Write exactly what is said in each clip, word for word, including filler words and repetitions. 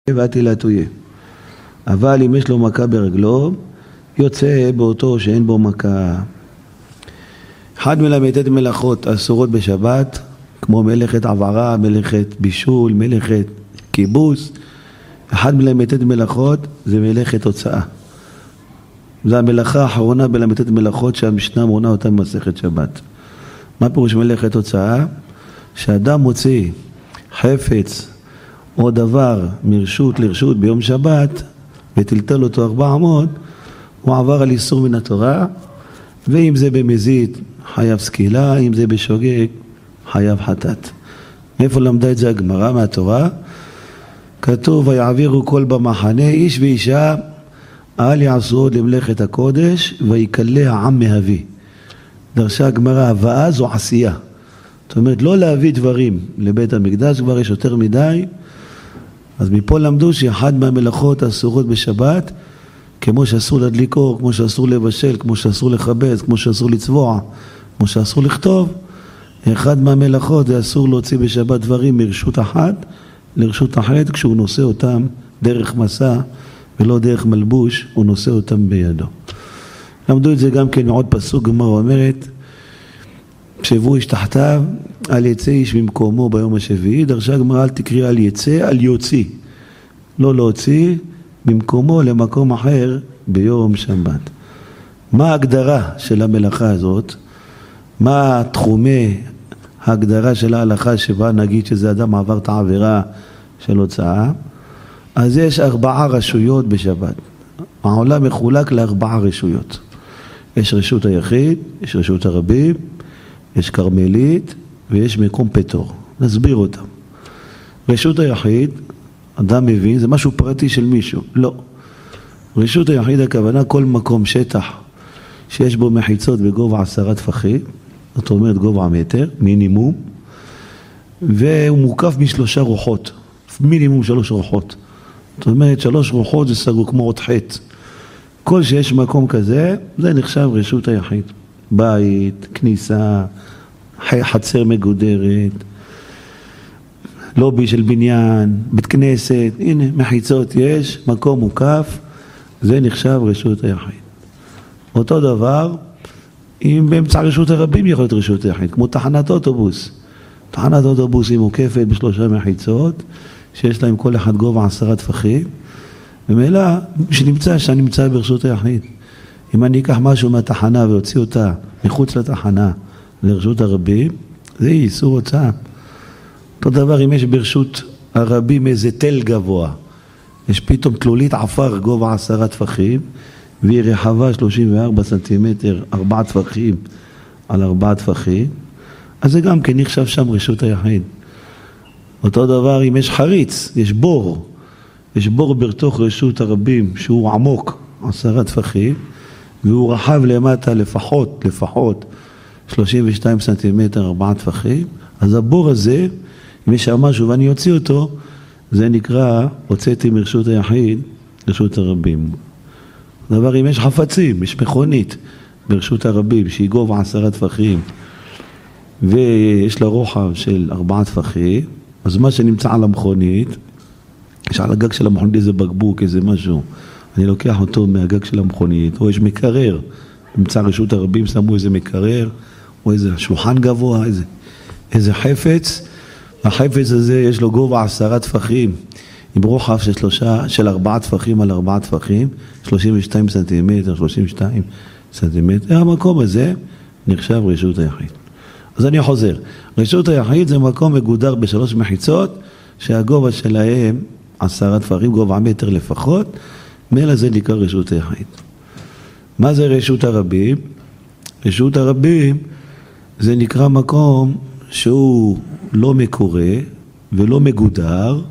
ואתי לה תויה. אבל אם יש לו מכה ברגלו, יוצא באותו שאין בו מכה. אחד מלמד מלאכות אסורות בשבת, כמו מלאכת עברה, מלאכת בישול, מלאכת כיבוס. אחד מלמד מלאכות זה מלאכת הוצאה. זו המלאכה האחרונה בלמד מלאכות שהמשנה מונה אותה במסכת שבת. מה פירוש מלאכת הוצאה? שאדם מוציא חפץ או דבר מרשות לרשות ביום שבת וטלטל אותו ארבע אמות, הוא עבר על איסור מן התורה, ואם זה במזיד חייב סקילה, אם זה בשוגג חייב חטאת. מאיפה למדה את זה הגמרא? מהתורה. כתוב ויעבירו כל במחנה איש ואישה אל יעשו עוד למלאכת הקודש ויקלה העם מהביא. דרשה הגמרא, הבאה זו עשייה. זאת אומרת, לא להביא דברים לבית המקדש, כבר יש יותר מדי. אז מפה למדו שאחד מהמלאכות האסורות בשבת, כמו שאסור להדליק אור, כמו שאסור לבשל, כמו שאסור לחבץ, כמו שאסור לצבוע, כמו שאסור לכתוב, אחד מהמלאכות זה אסור להוציא בשבת דברים מרשות אחת לרשות אחרת, כשהוא נושא אותם דרך מסע ולא דרך מלבוש, הוא נושא אותם בידו. למדו את זה גם כן מעוד פסוק, גמרא אומרת, שבו איש תחתיו, אל יצא איש במקומו ביום השביעי. דרשה גמרא, אל תקריא אל יצא, אל יוציא. לא להוציא במקומו למקום אחר ביום שבת. מה ההגדרה של המלאכה הזאת? מה תחומי ההגדרה של ההלכה שבה נגיד שזה אדם עבר את העבירה של הוצאה? אז יש ארבעה רשויות בשבת. העולם מחולק לארבעה רשויות. יש רשות היחיד, יש רשות הרבים, יש קרמלית ויש מקום פטור. נסביר אותם. רשות היחיד, אדם מבין, זה משהו פרטי של מישהו. לא. רשות היחיד הכוונה כל מקום שטח שיש בו מחיצות בגובה עשרה טפחים, זאת אומרת גובה מטר, מינימום, והוא מוקף משלושה רוחות, מינימום שלוש רוחות. זאת אומרת שלוש רוחות זה סגור כמו עוד חץ. כל שיש מקום כזה, זה נחשב רשות היחיד. בית, כניסה, חצר מגודרת, לובי של בניין, בית כנסת, הנה מחיצות יש, מקום מוקף, זה נחשב רשות היחיד. אותו דבר, אם באמצע רשות הרבים יכול להיות רשות היחיד, כמו תחנת אוטובוס. תחנת אוטובוס היא מוקפת בשלושה מחיצות, שיש להם כל אחד גובה עשרה טפחים, ומילא שנמצא שנמצא ברשות היחיד. אם אני אקח משהו מהתחנה והוציא אותה מחוץ לתחנה לרשות הרבים, זה איסור הוצאה. אותו דבר אם יש ברשות הרבים איזה תל גבוה, יש פתאום תלולית עפר גובה עשרה טפחים, והיא רחבה שלושים וארבעה סנטימטר, ארבעה טפחים על ארבעה טפחים, אז זה גם כן נחשב שם רשות היחיד. אותו דבר אם יש חריץ, יש בור, יש בור בתוך רשות הרבים שהוא עמוק, עשרה טפחים, והוא רחב למטה לפחות, לפחות שלושים ושתיים סנטימטר, ארבעה טפחים, אז הבור הזה, אם יש שם משהו ואני אוציא אותו, זה נקרא, הוצאתי מרשות היחיד לרשות הרבים. דבר, אם יש חפצים, יש מכונית ברשות הרבים, שהיא גובה עשרה טפחים, ויש לה רוחב של ארבעה טפחים, אז מה שנמצא על המכונית, יש על הגג של המכונית איזה בקבוק, איזה משהו, אני לוקח אותו מהגג של המכונית, או יש מקרר, במצע רשות הרבים שמו איזה מקרר, או איזה שולחן גבוה, איזה, איזה חפץ, החפץ הזה יש לו גובה עשרה טפחים, עם רוחב של שלושה, של ארבעה טפחים על ארבעה טפחים, שלושים ושתיים סנטימטר, שלושים ושתיים סנטימטר, המקום הזה נחשב רשות היחיד. אז אני חוזר, רשות היחיד זה מקום מגודר בשלוש מחיצות, שהגובה שלהם עשרה טפחים, גובה מטר לפחות, מילא זה נקרא רשות היחיד. מה זה רשות הרבים? רשות הרבים זה נקרא מקום שהוא לא מקורה ולא מגודר,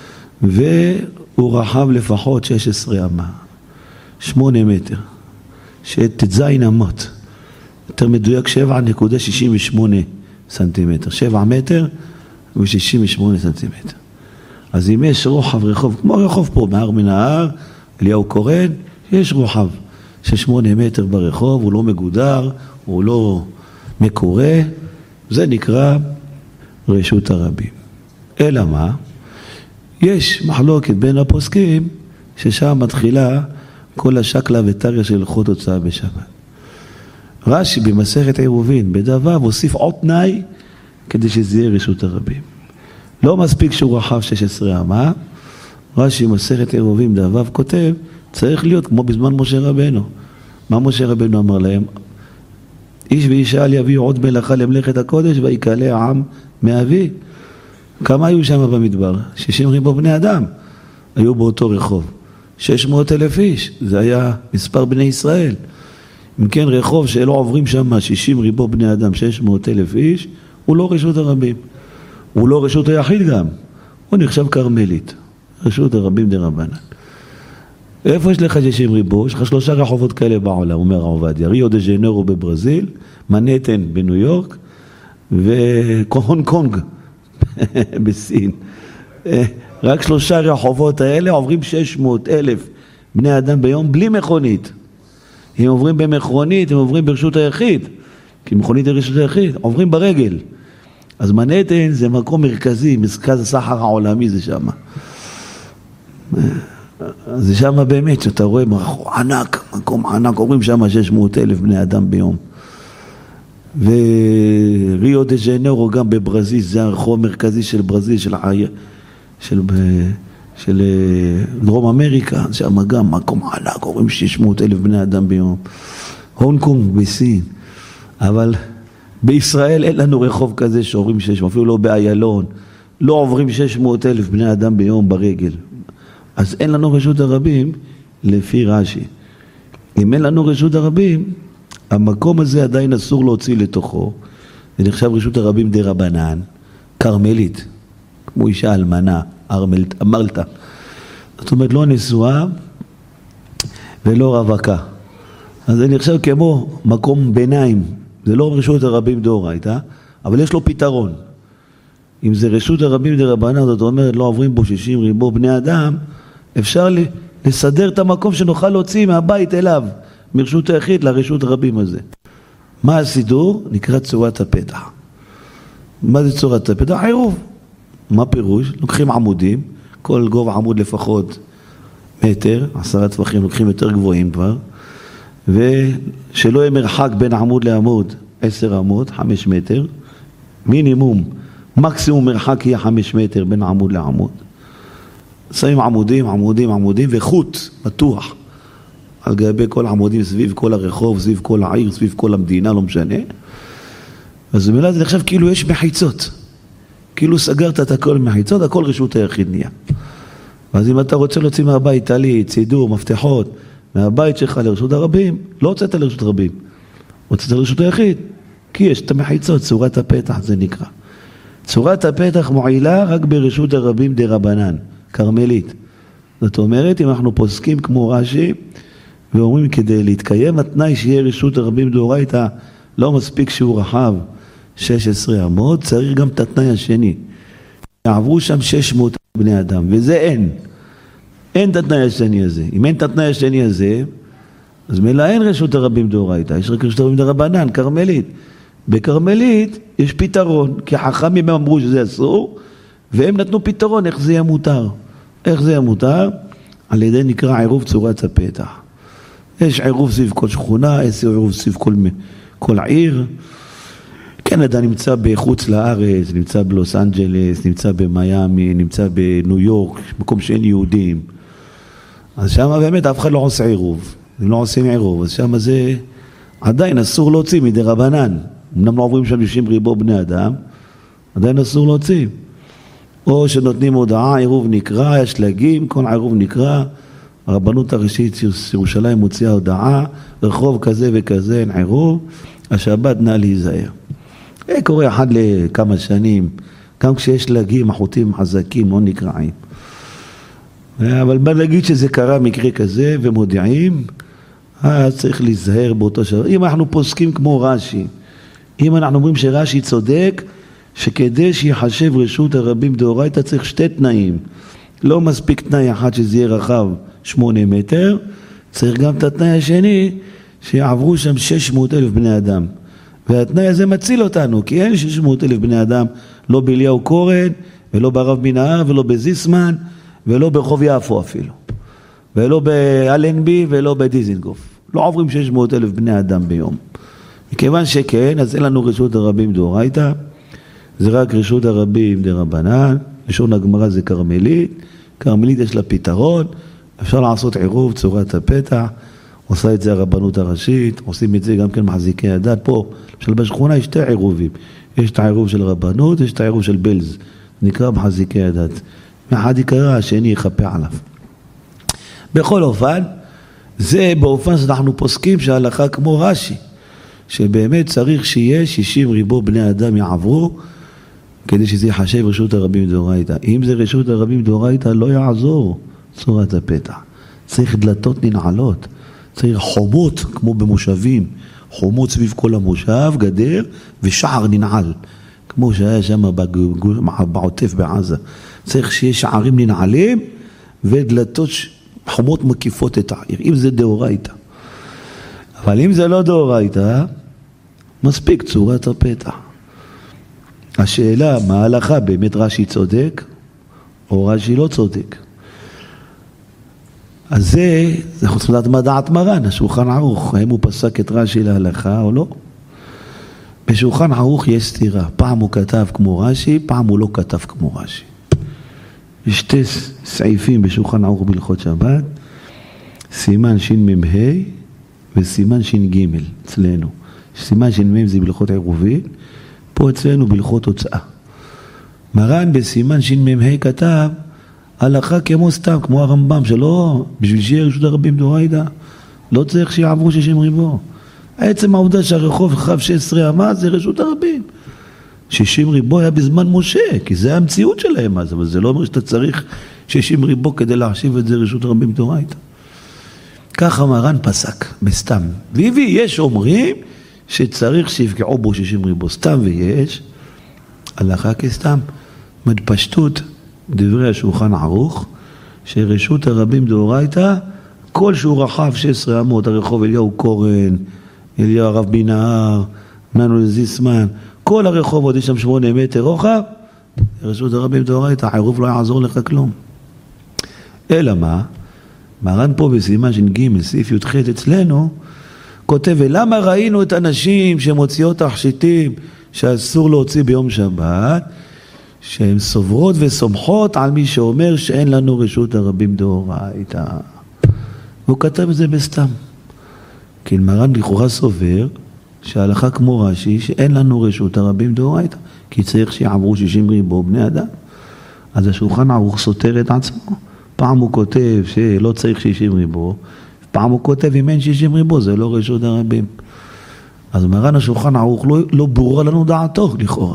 והוא רחב לפחות שש עשרה אמה, שמונה מטר, שתזין אמות, יותר מדויק שבע נקודה שישים ושמונה סנטימטר, שבע מטר ושישים ושמונה סנטימטר. אז אם יש רוחב רחוב, כמו רחוב פה, מהר מן ההר, אליהו קורן, יש רוחב של שמונה מטר ברחוב, הוא לא מגודר, הוא לא מקורה, זה נקרא רשות הרבים. אלא מה? יש מחלוקת בין הפוסקים, ששם מתחילה כל השקלה וטריה של הלכות הוצאה בשבת. רש"י במסכת עירובין, בדבר, הוסיף עוד תנאי, כדי שזה יהיה רשות הרבים. לא מספיק שהוא רחב שש עשרה אמה, רש"י במסכת עירובין, דבב כותב, צריך להיות כמו בזמן משה רבנו. מה משה רבנו אמר להם? איש ואישה אל יביאו עוד מלאכה למלאכת הקודש, ויקהלה העם מאבי. כמה היו שם במדבר? שישים ריבו בני אדם היו באותו רחוב. שש מאות אלף איש, זה היה מספר בני ישראל. אם כן, רחוב שלא עוברים שם שישים ריבו בני אדם, שש מאות אלף איש, הוא לא רשות הרבים. הוא לא רשות היחיד גם. הוא נחשב קרמלית. רשות הרבים דרבנן. איפה יש לך שישים ריבו? יש לך שלושה רחובות כאלה בעולם, אומר עובדיה. ריו דה ז'נרו בברזיל, מנהטן בניו יורק, והונג קונג בסין. רק שלושה רחובות האלה עוברים שש מאות אלף בני אדם ביום בלי מכונית. הם עוברים במכונית, הם עוברים ברשות היחיד, כי מכונית היא רשות היחיד, עוברים ברגל. אז מנהטן זה מקום מרכזי, מרכז הסחר העולמי זה שם. זה שם באמת, שאתה רואה ענק, מקום ענק, עוברים שם שש מאות אלף בני אדם ביום. וריו דה ז'נרו גם בברזיל, זה הרחוב המרכזי של ברזיל, של, של, של דרום אמריקה, שם גם מקום ענק, עוברים שש מאות אלף בני אדם ביום. הונג קונג בסין, אבל בישראל אין לנו רחוב כזה שעוברים שש, אפילו לא באיילון, לא עוברים שש מאות אלף בני אדם ביום ברגל. אז אין לנו רשות הרבים לפי רש"י. אם אין לנו רשות הרבים, המקום הזה עדיין אסור להוציא לתוכו. זה נחשב רשות הרבים דרבנן, קרמלית, כמו אישה אלמנה, מלטה. זאת אומרת, לא נשואה ולא רווקה. אז זה נחשב כמו מקום ביניים. זה לא רשות הרבים דאורייתא, אבל יש לו פתרון. אם זה רשות הרבים דרבנן, זאת אומרת, לא עוברים בו שישים ריבו בני אדם, אפשר לסדר את המקום שנוכל להוציא מהבית אליו, מרשות היחיד לרשות הרבים הזה. מה הסידור? נקרא צורת הפתח. מה זה צורת הפתח? עירוב. מה פירוש? לוקחים עמודים, כל גובה עמוד לפחות מטר, עשרה טווחים לוקחים יותר גבוהים כבר, ושלא יהיה מרחק בין עמוד לעמוד, עשר עמוד, חמש מטר, מינימום, מקסימום מרחק יהיה חמש מטר בין עמוד לעמוד. שמים עמודים, עמודים, עמודים, וחוט מתוח על גבי כל עמודים סביב כל הרחוב, סביב כל העיר, סביב כל המדינה, לא משנה. אז במילה זה נחשב כאילו יש מחיצות. כאילו סגרת את הכל מחיצות, הכל רשות היחיד נהיה. אז אם אתה רוצה להוציא מהבית, תלי, צידור, מפתחות, מהבית שלך לרשות הרבים, לא הוצאת לרשות הרבים, הוצאת לרשות היחיד, כי יש את המחיצות, צורת הפתח זה נקרא. צורת הפתח מועילה רק ברשות הרבים דרבנן, קרמלית. זאת אומרת, אם אנחנו פוסקים כמו רש"י, ואומרים כדי להתקיים התנאי שיהיה רשות הרבים דאורייתא, לא מספיק שהוא רחב שש עשרה אמות, צריך גם את התנאי השני. יעברו שם שש מאות בני אדם, וזה אין. אין את התנאי השני הזה. אם אין את התנאי השני הזה, אז מילא אין רשות הרבים דאורייתא, יש רק רשות הרבים דרבנן, קרמלית. בקרמלית יש פתרון, כי חכמים הם אמרו שזה אסור, והם נתנו פתרון איך זה יהיה מותר. איך זה יהיה מותר? על ידי נקרא עירוב צורת הפתח. יש עירוב סביב כל שכונה, יש עירוב סביב כל, כל עיר. קנדה נמצא בחוץ לארץ, נמצא בלוס אנג'לס, נמצא במיימי, נמצא בניו יורק, מקום שאין יהודים. אז שם באמת אף אחד לא עושה עירוב. הם לא עושים עירוב, אז שם זה עדיין אסור להוציא מדי רבנן. אמנם לא עוברים שם שישים ריבו בני אדם, עדיין אסור להוציא. או שנותנים הודעה, עירוב נקרא, יש להגים, כל עירוב נקרא, הרבנות הראשית ירושלים מוציאה הודעה, רחוב כזה וכזה אין עירוב, השבת נא להיזהר. זה קורה אחד לכמה שנים, גם כשיש להגים, החוטים חזקים, לא נקראים. אבל בוא נגיד שזה קרה מקרה כזה ומודיעים, אז צריך להיזהר באותו שבוע. אם אנחנו פוסקים כמו רש"י, אם אנחנו אומרים שרש"י צודק, שכדי שיחשב רשות הרבים דאורייתא צריך שתי תנאים. לא מספיק תנאי אחד שזה יהיה רחב שמונה מטר, צריך גם את התנאי השני שיעברו שם שש מאות אלף בני אדם. והתנאי הזה מציל אותנו, כי אין שש מאות אלף בני אדם, לא באליהו קורן, ולא ברב מנהר, ולא בזיסמן, ולא ברחוב יפו אפילו. ולא באלנבי, ולא בדיזינגוף. לא עוברים שש מאות אלף בני אדם ביום. מכיוון שכן, אז אין לנו רשות הרבים דאורייתא, זה רק רשות הרבים דרבנן, לשון הגמרא זה קרמלית, קרמלית יש לה פתרון, אפשר לעשות עירוב צורת הפתח, עושה את זה הרבנות הראשית, עושים את זה גם כן מחזיקי הדת. פה, למשל בשכונה יש שתי עירובים, יש את העירוב של רבנות, יש את העירוב של בלז, נקרא מחזיקי הדת. מאחד יקרא, השני יחפה עליו. בכל אופן, זה באופן שאנחנו פוסקים שההלכה כמו רש"י, שבאמת צריך שיהיה שישים ריבו בני אדם יעברו, כדי שזה יחשב רשות הרבים דאורייתא. אם זה רשות הרבים דאורייתא, לא יעזור צורת הפתח. צריך דלתות ננעלות, צריך חומות כמו במושבים, חומות סביב כל המושב, גדר ושער ננעל, כמו שהיה שם בעוטף בעזה. צריך שיהיה שערים ננעלים ודלתות, חומות מקיפות את העיר, אם זה דאורייתא. אבל אם זה לא דאורייתא, מספיק צורת הפתח. השאלה, מה ההלכה? באמת רש"י צודק או רש"י לא צודק? אז זה, אנחנו צריכים לדעת מה דעת מרן, השולחן ערוך, האם הוא פסק את רש"י להלכה או לא. בשולחן ערוך יש סתירה, פעם הוא כתב כמו רש"י, פעם הוא לא כתב כמו רש"י. יש שתי סעיפים בשולחן ערוך בהלכות שבת, סימן ש"מ וסימן ש"ג אצלנו. סימן ש"מ זה בהלכות עירובין, פה אצלנו בהלכות הוצאה. מרן בסימן ש"מ כתב, הלכה כמו סתם, כמו הרמב"ם, שלא, בשביל שיהיה רשות הרבים דאורייתא, לא צריך שיעברו שישים ריבו. עצם העובדה שהרחוב רחב שש עשרה אמה זה רשות הרבים. שישים ריבו היה בזמן משה, כי זה המציאות שלהם אז, אבל זה לא אומר שאתה צריך שישים ריבו כדי להחשיב את זה רשות הרבים דאורייתא. ככה מרן פסק, בסתם. ויבי, יש אומרים שצריך שיפגעו בו שישים ריבו, סתם ויש, הלכה כסתם. מדפשטות דברי השולחן ערוך, שרשות הרבים דאורייתא, כל שהוא רחב שש עשרה אמות, הרחוב אליהו קורן, אליהו הרב בנהר, מנו זיסמן, כל הרחובות יש שם שמונה מטר רוחב, רשות הרבים דאורייתא, העירוב לא יעזור לך כלום. אלא מה? מרן פה בסימן ש"ג, סעיף י"ח אצלנו, כותב, ולמה ראינו את הנשים שמוציאות תכשיטים שאסור להוציא ביום שבת, שהן סוברות וסומכות על מי שאומר שאין לנו רשות הרבים דאורייתא. והוא כתב את זה בסתם. כי מרן לכאורה סובר שההלכה כמו רש"י שאין לנו רשות הרבים דאורייתא, כי צריך שיעברו שישים ריבו בני אדם. אז השולחן ערוך סותר את עצמו. פעם הוא כותב שלא צריך שישים ריבו, פעם הוא כותב אם אין שישים ריבו זה לא רשות הרבים. אז מרן השולחן ערוך לא, לא ברורה לנו דעתו לכאורה.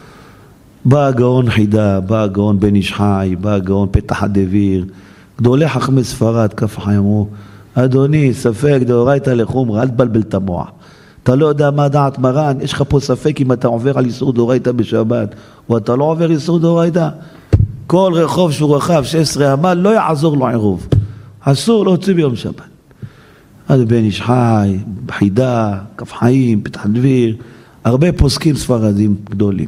בא הגאון חידה, בא הגאון בן איש חי, בא הגאון פתח הדביר, גדולי חכמי ספרד, כף חיימו, אדוני, ספק דאורייתא לחומרא, אל תבלבל את המוח. אתה לא יודע מה דעת מרן, יש לך פה ספק אם אתה עובר על איסור דאורייתא בשבת, או אתה לא עובר איסור דאורייתא. כל רחוב שהוא רחב שש עשרה אמה לא יעזור לו עירוב. אסור להוציא ביום שבת. אז בן איש חי, חידה, כף חיים, פתח דביר, הרבה פוסקים ספרדים גדולים.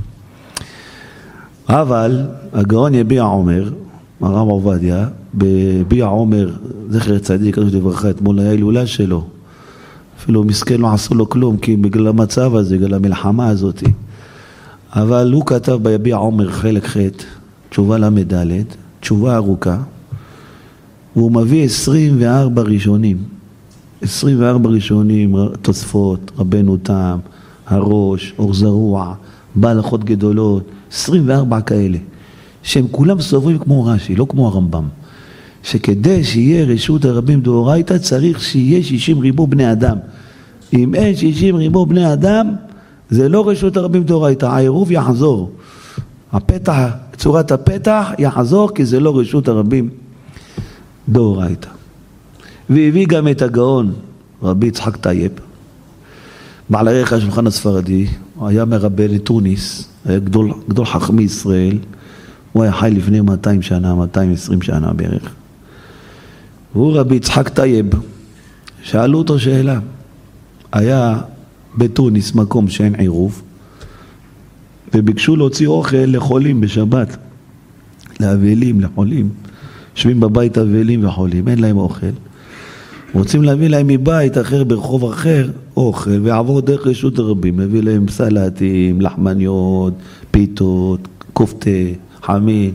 אבל הגאון יביע עומר, הרב עובדיה, בביע עומר, זכר צדיק, קדוש לברכה, אתמול היה הילולה שלו. אפילו מסכן לא עשו לו כלום, כי בגלל המצב הזה, בגלל המלחמה הזאת. אבל הוא כתב ביביע עומר חלק ח', תשובה למדלת, תשובה ארוכה, והוא מביא עשרים וארבע ראשונים. עשרים וארבע ראשונים, תוספות, רבנו תם, הראש, אור זרוע, בהלכות גדולות, עשרים וארבע כאלה, שהם כולם סוברים כמו רש"י, לא כמו הרמב"ם, שכדי שיהיה רשות הרבים דאורייתא צריך שיהיה שישים ריבו בני אדם. אם אין שישים ריבו בני אדם, זה לא רשות הרבים דאורייתא, העירוב יחזור. הפתח, צורת הפתח יחזור, כי זה לא רשות הרבים דאורייתא. והביא גם את הגאון, רבי יצחק טייב, בעל ערך השולחן הספרדי, הוא היה מרבה לתוניס, היה גדול, גדול חכמי ישראל, הוא היה חי לפני מאתיים שנה, מאתיים ועשרים שנה בערך. והוא רבי יצחק טייב, שאלו אותו שאלה, היה בתוניס מקום שאין עירוב, וביקשו להוציא אוכל לחולים בשבת, לאבלים, לחולים. יושבים בבית אבלים וחולים, אין להם אוכל. רוצים להביא להם מבית אחר ברחוב אחר אוכל, ויעבור דרך רשות הרבים, להביא להם סלטים, לחמניות, פיתות, כופתה, חמין.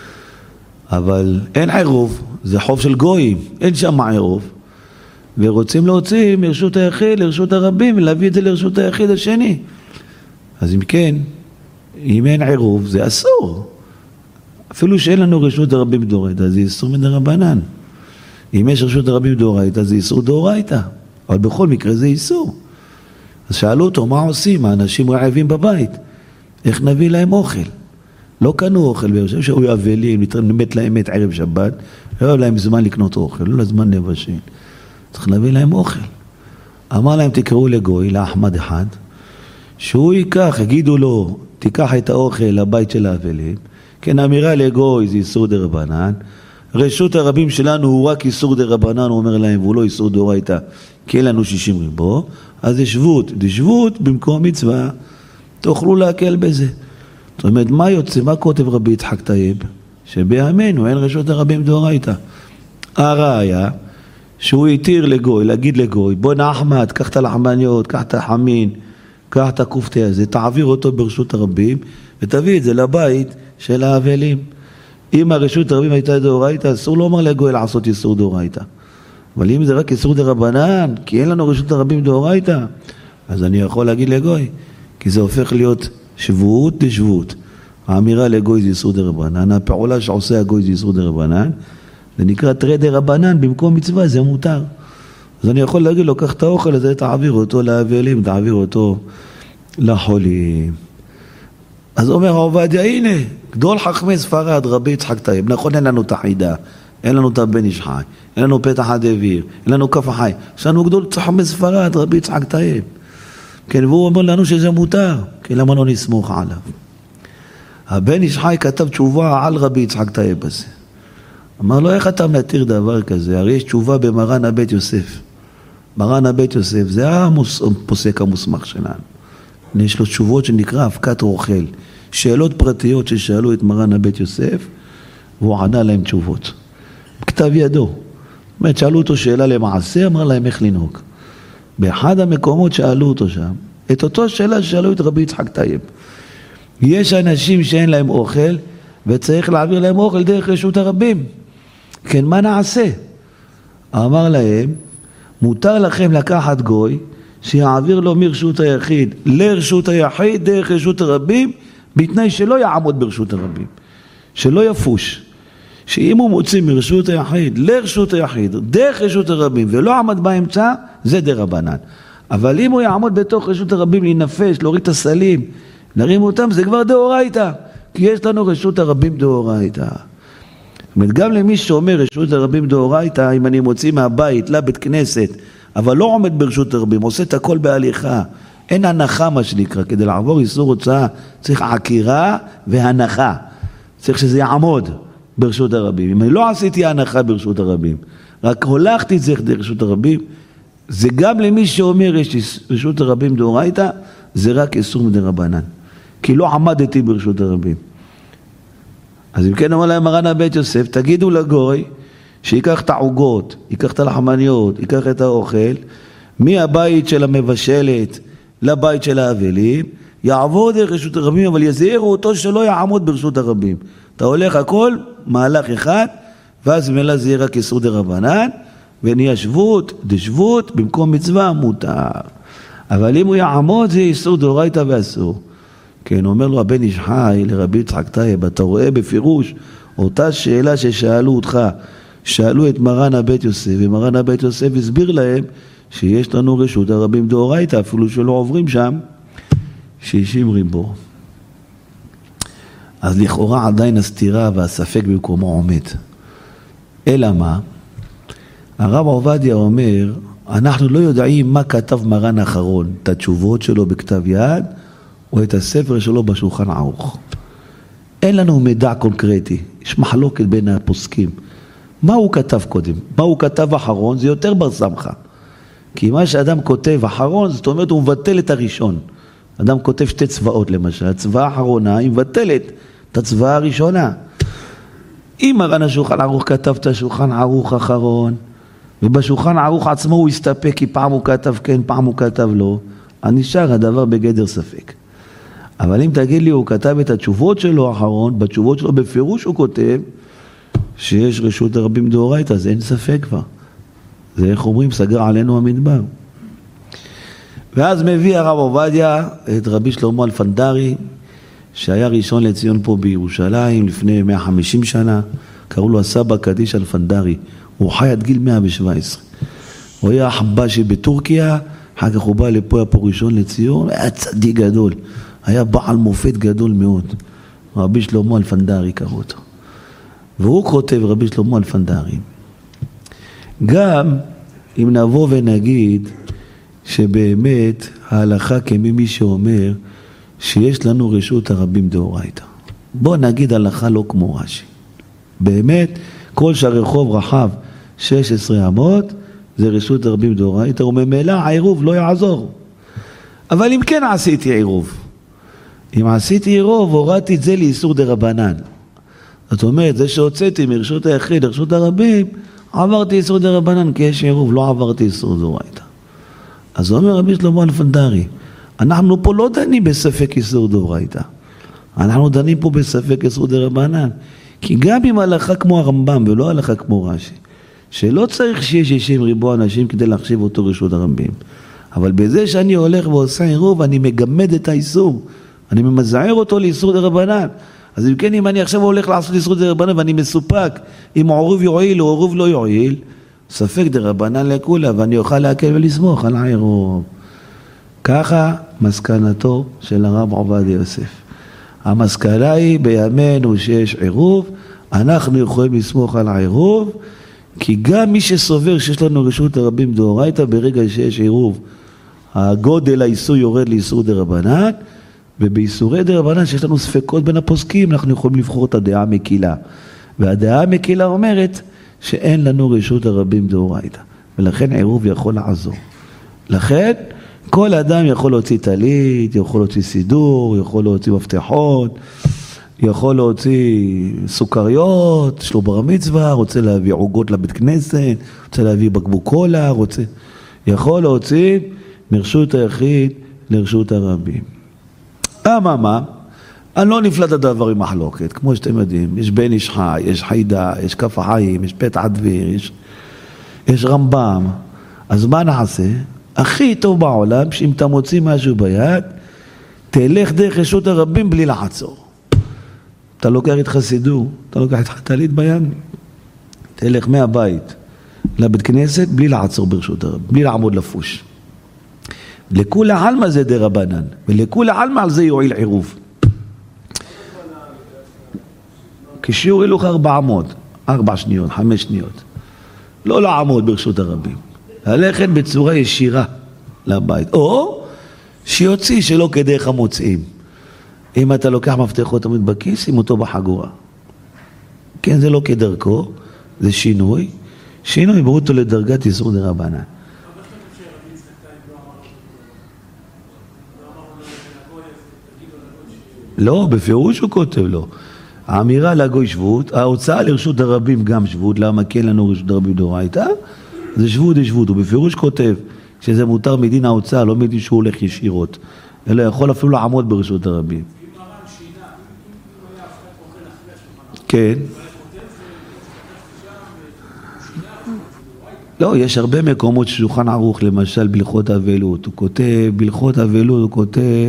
אבל אין עירוב, זה חוב של גויים, אין שם עירוב. ורוצים להוציא מרשות היחיד לרשות הרבים, ולהביא את זה לרשות היחיד השני. אז אם כן, אם אין עירוב, זה אסור. אפילו שאין לנו רשות הרבים דאורייתא, זה איסור מדרבנן. אם יש רשות הרבים דאורייתא, זה איסור דאורייתא. אבל בכל מקרה זה איסור. אז שאלו אותו, מה עושים? האנשים רעבים בבית. איך נביא להם אוכל? לא קנו אוכל, ואני שהיו אבלים, נמת להם את ערב שבת, לא היה להם זמן לקנות אוכל, לא לזמן לבשל. צריך להביא להם אוכל. אמר להם, תקראו לגוי, לאחמד אחד, שהוא ייקח, יגידו לו, תיקח את האוכל לבית של האבלים, כן, אמירה לגוי זה איסור דרבנן, רשות הרבים שלנו הוא רק איסור דרבנן, הוא אומר להם, והוא לא איסור דאורייתא, כי אין לנו שישים ריבו, אז זה שבות, זה שבות במקום מצווה, תוכלו להקל בזה. זאת אומרת, מה יוצא, מה כותב רבי יצחק טייב? שבימינו אין רשות הרבים דאורייתא. הראיה, שהוא התיר לגוי, להגיד לגוי, בוא נחמד, קח את הלחמניות, קח את החמין, קח את הכופתה הזה, תעביר אותו ברשות הרבים, ותביא את זה לבית של האבלים. אם הרשות הרבים הייתה דאורייתא, אסור לומר לגוי לעשות איסור דאורייתא. אבל אם זה רק איסור דרבנן, כי אין לנו רשות הרבים דאורייתא, אז אני יכול להגיד לגוי, כי זה הופך להיות שבועות דשבות. האמירה לגוי זה איסור דרבנן, הפעולה שעושה הגוי זה איסור דרבנן, זה נקרא תרי דרבנן, במקום מצווה זה מותר. אז אני יכול להגיד לו, קח את האוכל הזה, תעביר אותו לאבלים, תעביר אותו לחולים. אז אומר עובדיה, הנה, גדול חכמי ספרד, רבי יצחק טייב, נכון, אין לנו את החידה, אין לנו את הבן איש חי, אין לנו פתח הדביר, אין לנו כף החי, יש לנו גדול חכמי ספרד, רבי יצחק טייב. כן, והוא אומר לנו שזה מותר, כי למה לא נסמוך עליו? הבן איש חי כתב תשובה על רבי יצחק טייב הזה. אמר לו, איך אתה מתיר דבר כזה? הרי יש תשובה במרן הבית יוסף. מרן הבית יוסף, זה הפוסק המוסמך שלנו. יש לו תשובות שנקרא אבקת רוכל. שאלות פרטיות ששאלו את מרן הבית יוסף, והוא ענה להם תשובות. בכתב ידו. זאת אומרת, שאלו אותו שאלה למעשה, אמר להם איך לנהוג. באחד המקומות שאלו אותו שם, את אותו שאלה ששאלו את רבי יצחק טייב. יש אנשים שאין להם אוכל, וצריך להעביר להם אוכל דרך רשות הרבים. כן, מה נעשה? אמר להם, מותר לכם לקחת גוי, שיעביר לו מרשות היחיד לרשות היחיד דרך רשות הרבים, בתנאי שלא יעמוד ברשות הרבים, שלא יפוש. שאם הוא מוציא מרשות היחיד לרשות היחיד דרך רשות הרבים ולא עמד באמצע, זה דרבנן. אבל אם הוא יעמוד בתוך רשות הרבים להינפש, להוריד את הסלים, נרים אותם, זה כבר דאורייתא, כי יש לנו רשות הרבים דאורייתא. זאת אומרת, גם למי שאומר רשות הרבים דאורייתא, אם אני מוציא מהבית לבית כנסת, אבל לא עומד ברשות הרבים, עושה את הכל בהליכה, אין הנחה מה שנקרא, כדי לעבור איסור הוצאה, צריך עקירה והנחה, צריך שזה יעמוד ברשות הרבים. אם אני לא עשיתי הנחה ברשות הרבים, רק הולכתי את זה דרך רשות הרבים, זה גם למי שאומר יש רשות הרבים דאורייתא, זה רק איסור מדרבנן, כי לא עמדתי ברשות הרבים. אז אם כן אמר להם מרן הבית יוסף, תגידו לגוי שיקח את העוגות, ייקח את הלחמניות, ייקח את האוכל, מהבית של המבשלת לבית של האבלים, יעבור דרך רשות הרבים, אבל יזהירו אותו שלא יעמוד ברשות הרבים. אתה הולך הכל, מהלך אחד, ואז ממילא זה יהיה רק איסור דרבנן, ונהיה שבות, דשבות, במקום מצווה מותר. אבל אם הוא יעמוד זה איסור דאורייתא ואסור. כן, אומר לו הבן איש חי לרבי יצחק טייב, אתה רואה בפירוש אותה שאלה ששאלו אותך, שאלו את מרן הבית יוסף, ומרן הבית יוסף הסביר להם שיש לנו רשות הרבים דאורייתא, אפילו שלא עוברים שם שישים ריבו. אז לכאורה עדיין הסתירה והספק במקומו עומד. אלא מה? הרב עובדיה אומר, אנחנו לא יודעים מה כתב מרן האחרון, את התשובות שלו בכתב יד, או את הספר שלו בשולחן ערוך. אין לנו מידע קונקרטי, יש מחלוקת בין הפוסקים. מה הוא כתב קודם? מה הוא כתב אחרון? זה יותר בר סמכה. כי מה שאדם כותב אחרון, זאת אומרת הוא מבטל את הראשון. אדם כותב שתי צבאות למשל, הצבאה האחרונה היא מבטלת את הצבאה הראשונה. אם מרן השולחן ערוך כתב את השולחן ערוך האחרון, ובשולחן ערוך עצמו הוא הסתפק כי פעם הוא כתב כן, פעם הוא כתב לא, אז נשאר הדבר בגדר ספק. אבל אם תגיד לי, הוא כתב את התשובות שלו האחרון, בתשובות שלו בפירוש הוא כותב שיש רשות הרבים דאורייתא, אז אין ספק כבר. זה איך אומרים, סגר עלינו המדבר. ואז מביא הרב עובדיה את רבי שלמה אלפנדרי, שהיה ראשון לציון פה בירושלים לפני מאה וחמישים שנה, קראו לו הסבא קדיש אלפנדרי, הוא חי עד גיל מאה ושבע עשרה. הוא היה חבשי בטורקיה, אחר כך הוא בא לפה, היה פה ראשון לציון, היה צדיק גדול, היה בעל מופת גדול מאוד, רבי שלמה אלפנדרי קראו אותו. והוא כותב, רבי שלמה אלפנדרי, גם אם נבוא ונגיד שבאמת ההלכה כמי שאומר שיש לנו רשות הרבים דאורייתא. בוא נגיד הלכה לא כמו רש"י. באמת, כל שהרחוב רחב שש עשרה אמות, זה רשות הרבים דאורייתא, וממילא העירוב לא יעזור. אבל אם כן עשיתי עירוב, אם עשיתי עירוב, הורדתי את זה לאיסור דרבנן. זאת אומרת, זה שהוצאתי מרשות היחיד לרשות הרבים, עברתי איסור דרבנן, כי יש עירוב, לא עברתי איסור דאורייתא. אז אומר רבי שלמה אלפנדרי, אנחנו פה לא דנים בספק איסור דאורייתא, אנחנו דנים פה בספק איסור דרבנן, כי גם אם הלכה כמו הרמב"ם ולא הלכה כמו רש"י, שלא צריך שיהיה שישים ריבוע אנשים כדי להחשיב אותו רשות הרבים, אבל בזה שאני הולך ועושה עירוב, אני מגמד את האיסור, אני ממזער אותו לאיסור דרבנן. אז אם כן, אם אני עכשיו הולך לעשות איסור דרבנן ואני מסופק אם עירוב יועיל או עירוב לא יועיל, ספק דרבנן לכולה, ואני אוכל להקל ולסמוך על העירוב. ככה מסקנתו של הרב עובדיה יוסף. המסקנה היא בימינו שיש עירוב, אנחנו יכולים לסמוך על העירוב, כי גם מי שסובר שיש לנו רשות הרבים דאורייתא, ברגע שיש עירוב, הגודל האיסור יורד לאיסור דרבנן, ובאיסורי דרבנן שיש לנו ספקות בין הפוסקים, אנחנו יכולים לבחור את הדעה המקילה. והדעה המקילה אומרת שאין לנו רשות הרבים דאורייתא, ולכן עירוב יכול לעזור. לכן כל אדם יכול להוציא טלית, יכול להוציא סידור, יכול להוציא מפתחות, יכול להוציא סוכריות, יש לו בר מצווה, רוצה להביא עוגות לבית כנסת, רוצה להביא בקבוק קולה, רוצה... יכול להוציא מרשות היחיד לרשות הרבים. אממה, אני לא נפלט הדבר עם מחלוקת, כמו שאתם יודעים, יש בן איש חי, יש חידה, יש כף החיים, יש פתח דביר, יש, יש רמב"ם, אז מה נעשה? הכי טוב בעולם, שאם אתה מוציא משהו ביד, תלך דרך רשות הרבים בלי לעצור. אתה לוקח איתך סידור, אתה לוקח איתך טלית ביד, תלך מהבית לבית כנסת בלי לעצור ברשות הרבים, בלי לעמוד לפוש. לכולה עלמא זה דרבנן, ולכולה עלמא על זה יועיל עירוב. כשיעור הילוך ארבע עמוד, ארבע שניות, חמש שניות. לא לעמוד ברשות הרבים. ללכת בצורה ישירה לבית. או שיוציא שלא כדרך המוצאים. אם אתה לוקח מפתחות עומד בכיס, שים אותו בחגורה. כן, זה לא כדרכו, זה שינוי. שינוי ברור אותו לדרגת איסור דרבנן. לא, בפירוש הוא כותב לו. האמירה לגוי שבות, ההוצאה לרשות הרבים גם שבות, למה כן לנו רשות הרבים דאורייתא? זה שבות, זה שבות, הוא בפירוש כותב שזה מותר מדין ההוצאה, לא מדין שהוא הולך ישירות, אלא יכול אפילו לעמוד ברשות הרבים. כן. לא, יש הרבה מקומות שולחן ערוך, למשל בהלכות אבלות, הוא כותב, בהלכות אבלות הוא כותב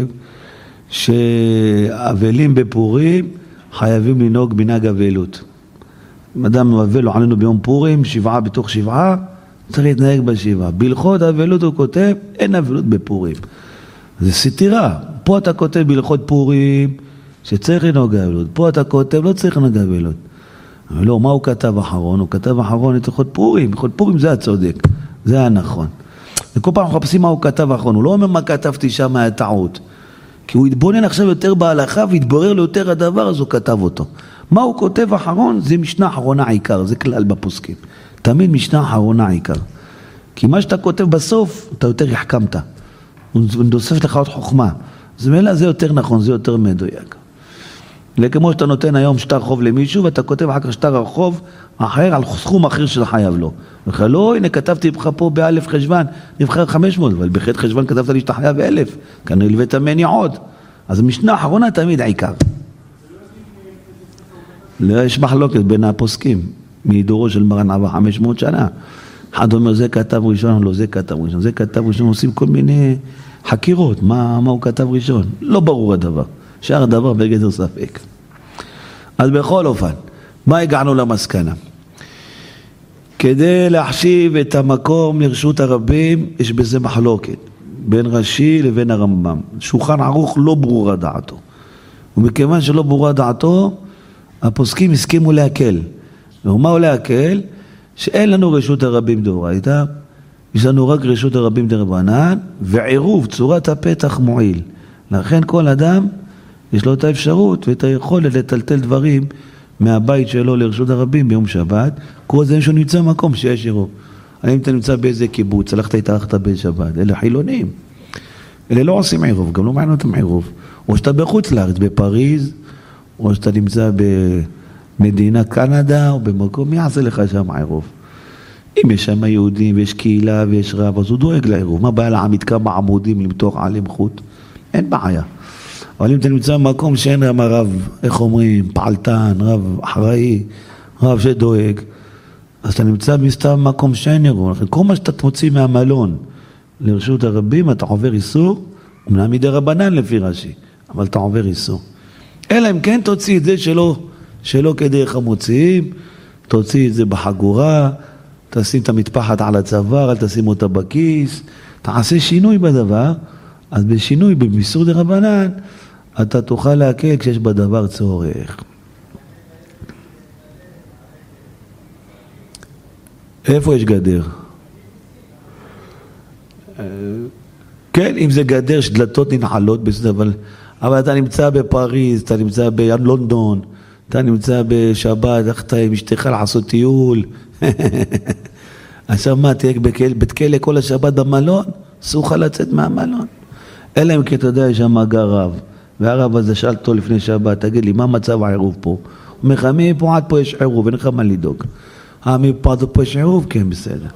שאבלים בפורים חייבים לנהוג מנהג אבלות. אם אדם אבל לו עלינו ביום פורים, שבעה בתוך שבעה, צריך להתנהג בשבעה. בהלכות אבלות הוא כותב, אין אבלות בפורים. זה סתירה. פה אתה כותב בהלכות פורים שצריך לנהוג אבלות. פה אתה כותב לא צריך לנהוג אבלות. אבל לא, מה הוא כתב אחרון? הוא כתב אחרון את הלכות פורים. הלכות פורים זה הצודק, זה הנכון. וכל פעם מחפשים מה הוא כתב אחרון. הוא לא אומר מה כתבתי שם מהטעות. כי הוא התבונן עכשיו יותר בהלכה והתברר לו יותר הדבר, אז הוא כתב אותו. מה הוא כותב אחרון? זה משנה אחרונה עיקר, זה כלל בפוסקים. תמיד משנה אחרונה עיקר. כי מה שאתה כותב בסוף, אתה יותר יחכמת. הוא נוסף לך עוד חוכמה. אז מילא זה יותר נכון, זה יותר מדויק. כמו שאתה נותן היום שטר חוב למישהו, ואתה כותב אחר כך שטר חוב אחר על סכום אחר שאתה חייב לו. וכן, לא, הנה כתבתי לך פה באלף חשבן, נבחר חמש מאות, אבל בחטא חשבן כתבת לי שאתה חייב אלף, כאן נלווית ממני עוד. אז המשנה האחרונה תמיד העיקר. לא, יש מחלוקת בין הפוסקים, מדורו של מרן עבר חמש מאות שנה. אחד אומר, זה כתב ראשון, לא, זה כתב ראשון, זה כתב ראשון, עושים כל מיני חקירות, מה, מה הוא כתב ראשון. לא ברור הדבר, שאר הדבר בגדר ספק. אז בכל אופן, מה הגענו למסקנה? כדי להחשיב את המקום לרשות הרבים, יש בזה מחלוקת, בין רש"י לבין הרמב"ם. שולחן ערוך לא ברורה דעתו. ומכיוון שלא ברורה דעתו, הפוסקים הסכימו להקל. ומה הוא להקל? שאין לנו רשות הרבים דאורייתא, יש לנו רק רשות הרבים דרבנן, ועירוב צורת הפתח מועיל. לכן כל אדם יש לו את האפשרות ואת היכולת לטלטל דברים מהבית שלו לרשות הרבים ביום שבת, כל זה שהוא נמצא במקום שיש עירוב. אם אתה נמצא באיזה קיבוץ, הלכת התארחת בשבת, אלה חילונים. אלה לא עושים עירוב, גם לא מעניין אותם עירוב. או שאתה בחוץ לארץ, בפריז, או שאתה נמצא במדינה קנדה, או במקום, מי יעשה לך שם עירוב? אם יש שם יהודים, ויש קהילה, ויש רב, אז הוא דואג לעירוב. מה בעיה להעמיד כמה עמודים למתוח עלים חוט? אין בעיה. אבל אם אתה נמצא במקום שאין רב, רב, איך אומרים, פעלתן, רב אחראי, רב שדואג, אז אתה נמצא מסתם במקום שאין עירוב. כל מה שאתה מוציא מהמלון לרשות הרבים, אתה עובר איסור, אמנם מדי רבנן לפי רש"י, אבל אתה עובר איסור. אלא אם כן תוציא את זה שלא, שלא כדי איך המוציאים, תוציא את זה בחגורה, תשים את המטפחת על הצוואר, אל תשים אותה בכיס, תעשה שינוי בדבר, אז בשינוי, במיסור דרבנן, אתה תוכל להקל כשיש בדבר צורך. איפה יש גדר? כן, אם זה גדר שדלתות ננעלות, בסדר, אבל, אבל אתה נמצא בפריז, אתה נמצא בלונדון, אתה נמצא בשבת, הלכת עם אשתך לעשות טיול. עכשיו מה, תהיה בית כלא כל השבת במלון? אסור לך לצאת מהמלון. אלא אם כי אתה יודע, יש שם גר רב, והרב הזה שאל אותו לפני שבת, תגיד לי, מה מצב העירוב פה? הוא אומר לך, מי פה עד פה יש עירוב, אין לך מה לדאוג. אה, מי פה עד פה יש עירוב? כן, בסדר.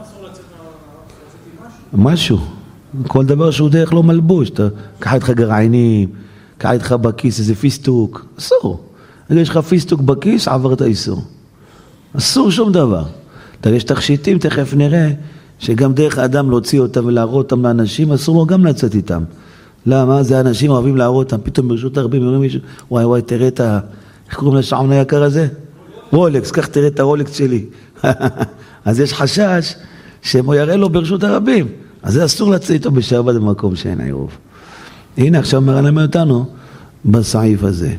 משהו. כל דבר שהוא דרך לא מלבוש, אתה קח איתך גרעינים, קח איתך בכיס איזה פיסטוק, אסור. אז יש לך פיסטוק בכיס, עברת איסור. אסור שום דבר. יש תכשיטים, תכף נראה, שגם דרך האדם להוציא אותם ולהראות אותם לאנשים, אסור לו גם לצאת איתם. למה? זה אנשים אוהבים להראות אותם, פתאום ברשות הרבים, אומרים מישהו, וואי וואי, תראה את ה... איך קוראים לשעון היקר הזה? רולקס, כך תראה את הרולקס שלי. אז יש חשש שהוא יראה לו ברשות הרבים. אז זה אסור לצאת איתו בשבת במקום שאין עירוב. הנה, עכשיו מרן למד אותנו בסעיף הזה.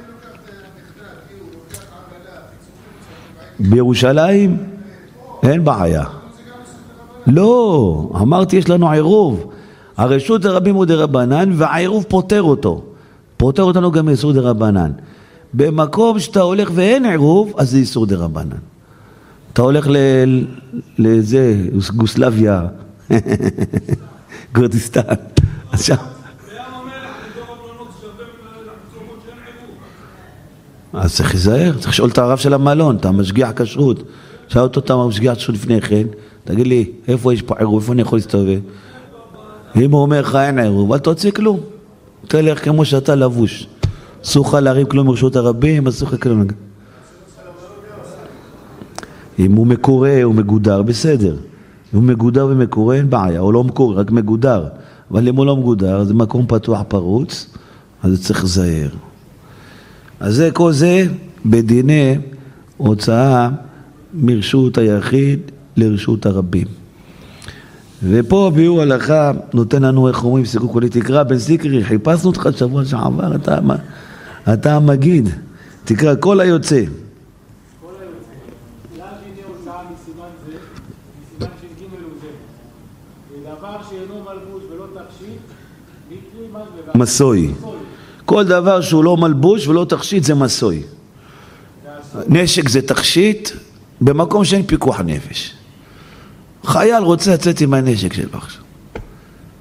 בירושלים אין בעיה. לא, אמרתי יש לנו עירוב. הרשות הרבים הוא דרבנן והעירוב פותר אותו. פותר אותנו גם איסור דרבנן. במקום שאתה הולך ואין עירוב, אז זה איסור דרבנן. אתה הולך לזה, גוסלביה, גורדיסטן. עכשיו... אז צריך להיזהר, צריך לשאול את הרב של המלון, אתה משגיח כשרות. שאל אותו, אתה משגיח כשרות לפני כן, תגיד לי, איפה יש פה עירוב, איפה אני יכול להסתובב? אם הוא אומר לך אין עירוב, אל תוציא כלום. תלך כמו שאתה לבוש. אסור לך להרים כלום מרשות הרבים, אסור לך כלום. אם הוא מקורה, הוא מגודר, בסדר. אם הוא מגודר ומקורה, אין בעיה. הוא לא מקורה, רק מגודר. אבל אם הוא לא מגודר, זה מקום פתוח פרוץ, אז צריך לזהר. אז זה כל זה בדיני הוצאה מרשות היחיד לרשות הרבים. ופה ביאור הלכה נותן לנו, איך אומרים, סיכוך כולי תקרא בן סיקרי, חיפשנו אותך שבוע שעבר, אתה, אתה המגיד, תקרא כל היוצא. כל היוצא. לאן דיני הוצאה מסימן זה, מסימן ש"ג הוא זה. דבר שאינו מלבוש ולא תכשיט, נקריא מה זה? מסוי. כל דבר שהוא לא מלבוש ולא תכשיט זה מסוי. נשק זה תכשיט במקום שאין פיקוח נפש. חייל רוצה לצאת עם הנשק שלו עכשיו.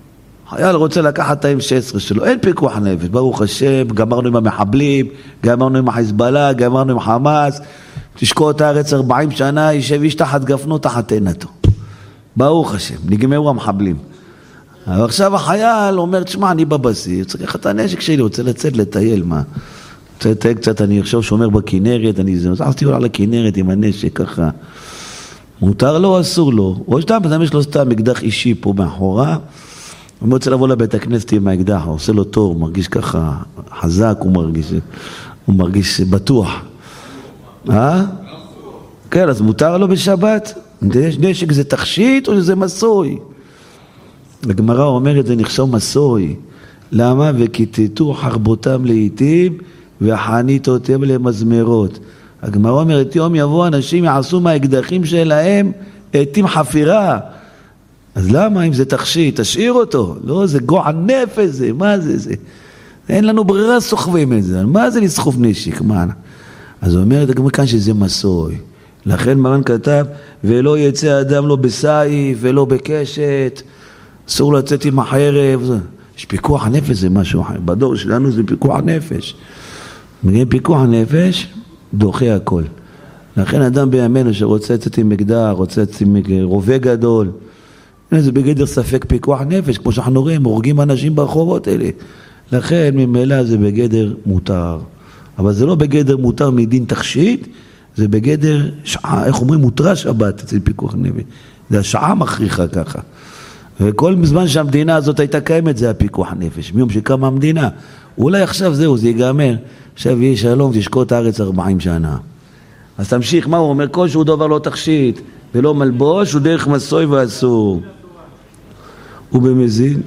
חייל רוצה לקחת את ה-אם שש עשרה שלו, אין פיקוח נפש, ברוך השם, גמרנו עם המחבלים, גמרנו עם החיזבאללה, גמרנו עם חמאס, תשקוע את הארץ ארבעים שנה, יישב איש תחת גפנו, תחת תאנתו. ברוך השם, נגמרו המחבלים. אבל עכשיו החייל אומר, תשמע, אני בבסיס, צריך לקחת את הנשק שלי, רוצה לצאת לטייל, מה? רוצה לטייל קצת, אני עכשיו שומר בכנרת, אני זה, אז תהיו על הכנרת עם הנשק ככה. מותר לו, אסור לו. או שאתה בזמן יש לו סתם אקדח אישי פה מאחורה, הוא רוצה לבוא לבית הכנסת עם האקדח, הוא עושה לו תור, הוא מרגיש ככה חזק, הוא מרגיש, הוא מרגיש בטוח. אה? כן, אז מותר לו בשבת? נשק זה תכשיט או שזה מסוי? הגמרא אומרת זה נחשב מסוי. למה? וכיתתו חרבותם לעיתים וחניתותיהם למזמרות. הגמרא אומרת יום יבוא אנשים יעשו מהאקדחים שלהם עתים חפירה. אז למה אם זה תכשיט? תשאיר אותו. לא, זה גועל נפש זה, מה זה זה? אין לנו ברירה, סוחבים את זה. מה זה לסחוב נשק? מה? אז אומרת הגמרא כאן שזה מסוי. לכן מרן כתב, ולא יצא אדם לא בסייף ולא בקשת, אסור לצאת עם החרב. יש פיקוח נפש, זה משהו אחר. בדור שלנו זה פיקוח נפש. מגיע פיקוח נפש, דוחה הכל. לכן אדם בימינו שרוצה לצאת עם אקדח, רוצה לצאת עם רובה גדול, זה בגדר ספק פיקוח נפש, כמו שאנחנו רואים, הורגים אנשים ברחובות האלה. לכן ממילא זה בגדר מותר. אבל זה לא בגדר מותר מדין תכשיט, זה בגדר שעה, איך אומרים, מותרה שבת אצל פיקוח נפש. זה השעה מכריחה ככה. וכל זמן שהמדינה הזאת הייתה קיימת, זה הפיקוח נפש. מיום שקמה המדינה. אולי עכשיו זהו, זה ייגמר. עכשיו יהיה שלום, תשקוע את הארץ ארבעים שנה. אז תמשיך, מה הוא אומר? כל שהוא דבר לא תכשיט ולא מלבוש, הוא דרך מסוי ואסור. הוא במזין.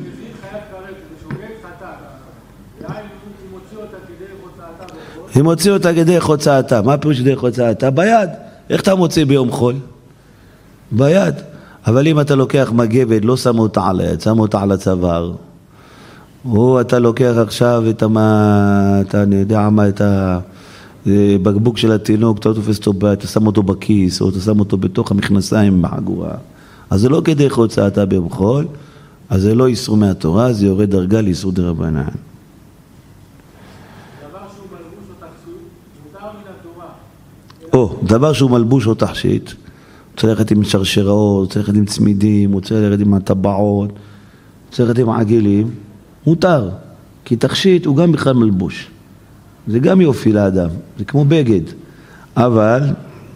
היא מוציא אותה כדרך הוצאתה. מה פירוש דרך הוצאתה? ביד. איך אתה מוציא ביום חול? ביד. אבל אם אתה לוקח מגבת, לא שם אותה על היד, שם אותה על הצוואר. או אתה לוקח עכשיו את המה, אתה יודע מה, את הבקבוק של התינוק, אתה תופס אותו, אתה שם אותו בכיס, או אתה שם אותו בתוך המכנסיים בחגורה. אז זה לא כדרך הוצאתה ביום חול, אז זה לא איסור מהתורה, זה יורד דרגה לאיסור דרבנן. או, דבר שהוא מלבוש או תכשיט, הוא רוצה ללכת עם שרשראות, הוא רוצה ללכת עם צמידים, הוא רוצה ללכת עם הטבעות, הוא רוצה ללכת עם עגילים, מותר, כי תכשיט הוא גם בכלל מלבוש. זה גם יופי לאדם, זה כמו בגד. אבל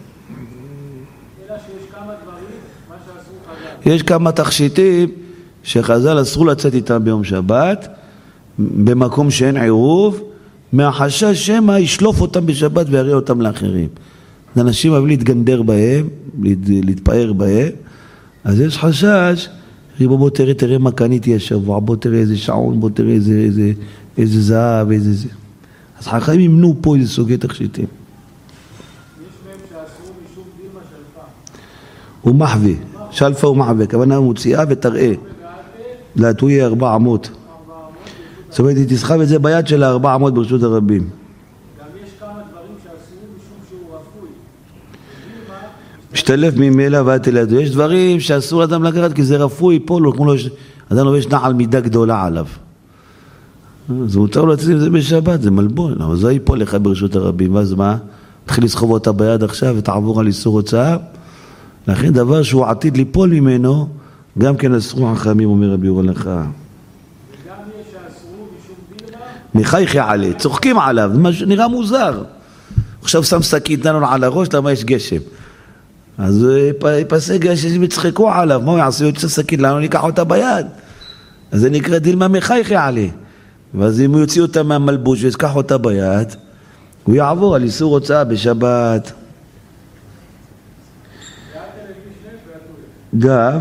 יש כמה תכשיטים שחז"ל אסרו לצאת איתם ביום שבת, במקום שאין עירוב, מהחשש שמא ישלוף אותם בשבת ויראה אותם לאחרים. אנשים אוהבים להתגנדר בהם, להתפאר בהם, אז יש חשש, בוא בוא תראה, תראה מה קניתי השבוע, בוא תראה איזה שעון, בוא תראה איזה, איזה, איזה זהב, איזה זה. אז חכמים ימנו פה איזה סוגי תכשיטים. יש מהם שאסרו משום דילמה שלפה. הוא מחווה, שלפה הוא מחווה, כוונה מוציאה ותראה. להטו יהיה ארבע עמות. זאת אומרת, היא תסחב את זה ביד של הארבע עמות ברשות הרבים. גם יש כמה דברים שאסרו משום שהוא רפוי. משתלף ממילא ועד אליו. יש דברים שאסור אדם לקחת כי זה רפוי, פה לא, כמו לא יש, אדם לא יש נעל מידה גדולה עליו. אז מותר לו לצאת עם זה בשבת, זה מלבון, אבל זה ייפול לך ברשות הרבים, ואז מה? תתחיל לסחוב אותה ביד עכשיו ותעבור על איסור הוצאה. לכן דבר שהוא עתיד ליפול ממנו, גם כן אסרו חכמים, אומר רבי יוחנן לך. וגם יש שאסרו משום דילמה? מחייכי עלי, צוחקים עליו, זה נראה מוזר. עכשיו שם שקית לנו על הראש, למה יש גשם? אז יפסק גשם, יצחקו עליו, מה הוא יעשה? יוצא שקית לנו, ניקח אותה ביד. אז זה נקרא דילמה מחייכי עלי. ואז אם הוא יוציא אותה מהמלבוש ויסקח אותה ביד, הוא יעבור על איסור הוצאה בשבת. גם,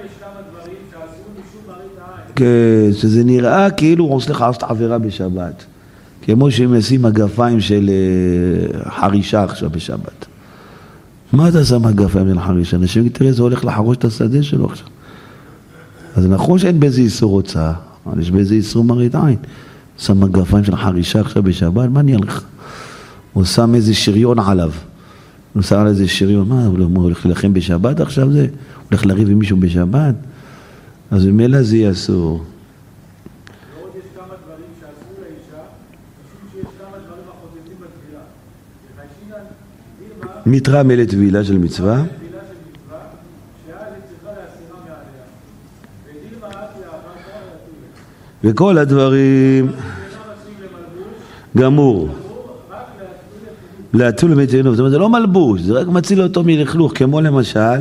שזה נראה כאילו הוא עושה לך עשת עבירה בשבת. כמו שהם ישים מגפיים של חרישה עכשיו בשבת. מה אתה שם מגפיים של חרישה? אנשים תראה, זה הולך לחרוש את השדה שלו עכשיו. אז נכון שאין באיזה איסור הוצאה, אבל יש באיזה איסור מראית עין. שם מגפיים של חרישה עכשיו בשבת, מה נהיה לך? הוא שם איזה שריון עליו. הוא שם על איזה שריון, מה, הוא הולך ללחם בשבת עכשיו זה? הוא הולך לריב עם מישהו בשבת? אז במילא זה יהיה אסור. מתרמה לטבילה של מצווה. וכל הדברים גמור להציל למתיינות, זאת אומרת זה לא מלבוש, זה רק מציל אותו מלכלוך, כמו למשל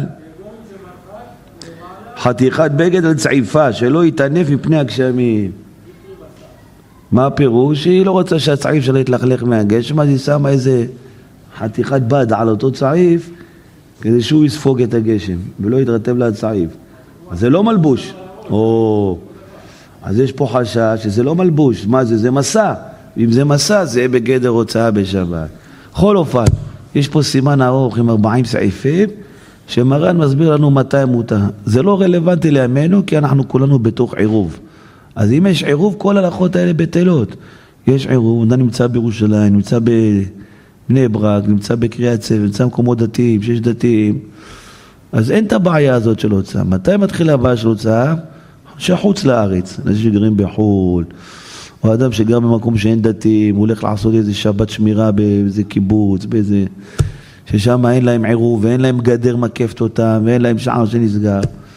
חתיכת בגד על צעיפה שלא יתענף מפני הגשמים. מה הפירוש? היא לא רוצה שהצעיף שלה יתלכלך מהגשם, אז היא שמה איזה חתיכת בד על אותו צעיף כדי שהוא יספוג את הגשם ולא יתרטב לה הצעיף. אז זה לא מלבוש. או... אז יש פה חשש שזה לא מלבוש. מה זה? זה מסע. אם זה מסע זה בגדר הוצאה בשבת. בכל אופן, יש פה סימן ארוך עם ארבעים סעיפים שמרן מסביר לנו מתי מותר. זה לא רלוונטי לימינו כי אנחנו כולנו בתוך עירוב. אז אם יש עירוב, כל ההלכות האלה בטלות. יש עירוב, אתה נמצא בירושלים, נמצא בבני ברק, נמצא בקריית ספר, נמצא במקומות דתיים, שיש דתיים. אז אין את הבעיה הזאת של הוצאה. מתי מתחילה הבעיה של הוצאה? שחוץ לארץ, אנשים שגרים בחול, או אדם שגר במקום שאין דתיים, הוא הולך לעשות איזה שבת שמירה באיזה קיבוץ, באיזה... ששם אין להם עירוב, ואין להם גדר מקפת אותם, ואין להם שער שנסגר.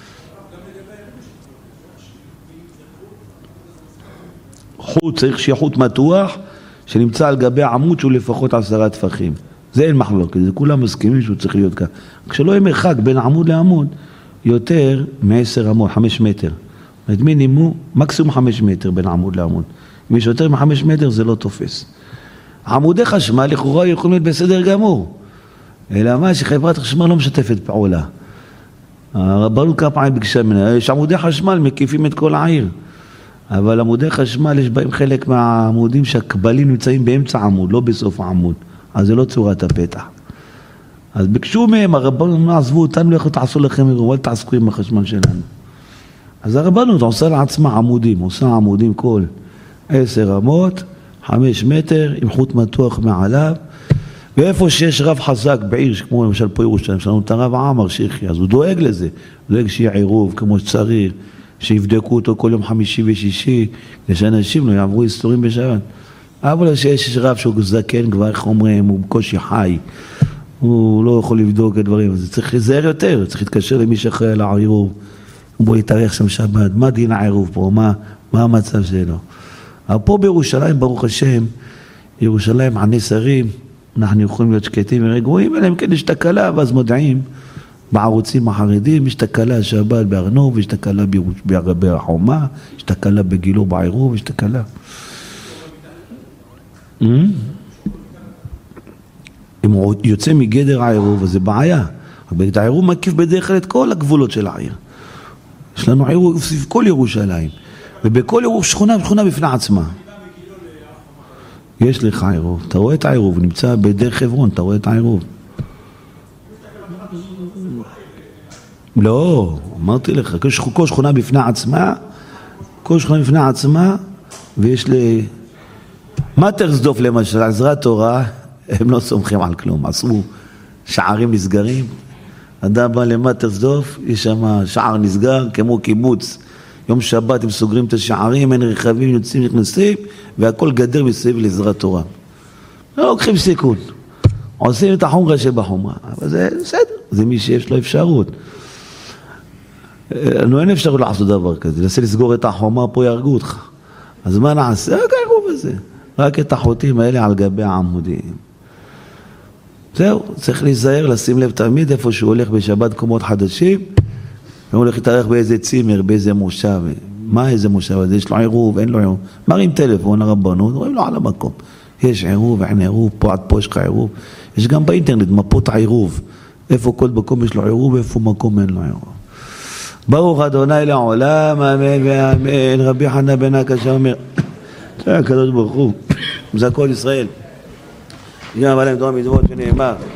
חוט, צריך שיהיה חוט מתוח, שנמצא על גבי עמוד שהוא לפחות עשרה טפחים. זה אין מחלוקת, זה כולם מסכימים שהוא צריך להיות כאן. כשלא יהיה מרחק בין עמוד לעמוד, יותר מעשר עמוד, חמש מטר. זאת מינימום, מקסימום חמש מטר בין עמוד לעמוד. אם יש יותר מחמש מטר זה לא תופס. עמודי חשמל לכאורה יכולים להיות בסדר גמור. אלא מה שחברת חשמל לא משתפת פעולה. הרבנות כמה פעמים ביקשה ממנה, יש עמודי חשמל מקיפים את כל העיר. אבל עמודי חשמל יש בהם חלק מהעמודים שהקבלים נמצאים באמצע עמוד, לא בסוף העמוד. אז זה לא צורת הפתח. אז ביקשו מהם, הרבנות עזבו אותנו, איך תעשו לכם עירוב, אל תעסקו עם החשמל שלנו. אז הרבנות עושה לעצמה עמודים, עושה עמודים כל עשר אמות, חמש מטר, עם חוט מתוח מעליו, ואיפה שיש רב חזק בעיר, כמו למשל פה ירושלים, שלנו את הרב עמר שיחי, אז הוא דואג לזה, דואג שיהיה עירוב כמו שצריך, שיבדקו אותו כל יום חמישי ושישי, שאנשים לא יעברו היסטורים בשבת. אבל שיש רב שהוא זקן כבר, איך אומרים, הוא בקושי חי, הוא לא יכול לבדוק את דברים, אז צריך להיזהר יותר, צריך להתקשר למי שאחראי על העירוב, בוא יתארח שם שבת, מה דין העירוב פה, מה, מה המצב שלו. אבל פה בירושלים, ברוך השם, ירושלים עני שרים, אנחנו יכולים להיות שקטים ורגועים, אלא אם כן יש תקלה, ואז מודעים בערוצים החרדים, יש תקלה שבת בארנוב, יש תקלה בחומה, יש תקלה בגילו בעירוב, יש תקלה. אם הוא יוצא מגדר העירוב, אז זה בעיה. העירוב מקיף בדרך כלל את כל הגבולות של העיר. יש לנו עירוב סביב כל ירושלים, ובכל עירוב שכונה ושכונה בפני עצמה. יש לך עירוב, אתה רואה את העירוב, נמצא בדרך חברון, אתה רואה את העירוב. לא, אמרתי לך, כל שכונה בפני עצמה, כל שכונה בפני עצמה, ויש לי... מטרסדוף למשל, עזרת תורה, הם לא סומכים על כלום, עשו שערים נסגרים, אדם בא למטרסדוף, יש שם שער נסגר, כמו קיבוץ, יום שבת הם סוגרים את השערים, אין רכבים, יוצאים, נכנסים, והכל גדר מסביב לעזרת תורה. לא לוקחים סיכון, עושים את החומרה שבחומרה, אבל זה בסדר, זה מי שיש לו אפשרות. לנו אין אפשרות לעשות דבר כזה, ננסה לסגור את החומה, פה יהרגו אותך. אז מה נעשה? רק העירוב הזה. רק את החוטים האלה על גבי העמודים. זהו, צריך להיזהר, לשים לב תמיד איפה שהוא הולך בשבת קומות חדשים, הוא הולך להתארח באיזה צימר, באיזה מושב. מה איזה מושב הזה? יש לו עירוב, אין לו עירוב. מרים טלפון הרבנות, רואים לו על המקום. יש עירוב, אין עירוב, פה עד פה יש לך עירוב. יש גם באינטרנט מפות העירוב. איפה כל מקום יש לו עירוב, איפה מקום אין לו עירוב. ברוך אדוני לעולם, אמן ואמן, רבי חנא בן עקשיא אומר, זה הקדוש ברוך הוא, זה כל ישראל. גם עליהם דור מדוות שנאמר.